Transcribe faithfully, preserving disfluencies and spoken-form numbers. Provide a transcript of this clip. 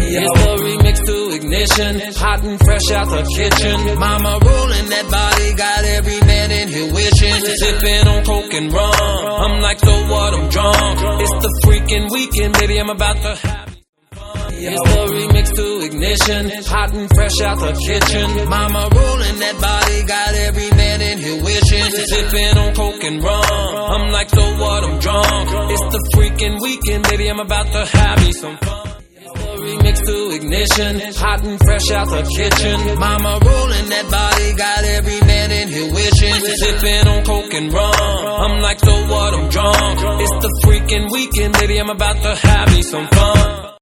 It's the remix to Ignition, hot and fresh out the kitchen. Mama rolling that body, got every man in here wishing. Sipping on coke and rum, I'm like, so what, I'm drunk. It's the freaking weekend, baby, I'm about to have me some fun. It's the remix to Ignition, hot and fresh out the kitchen. Mama rolling that body, got every man in here wishing. Sipping on coke and rum, I'm like, so what, I'm drunk. It's the freaking weekend, baby, I'm about to have me some fun. Remix to Ignition, hot and fresh out the kitchen. Mama rolling that body, got every man in here wishing. Sipping on coke and rum, I'm like, so what, I'm drunk. It's the freaking weekend, baby, I'm about to have me some fun.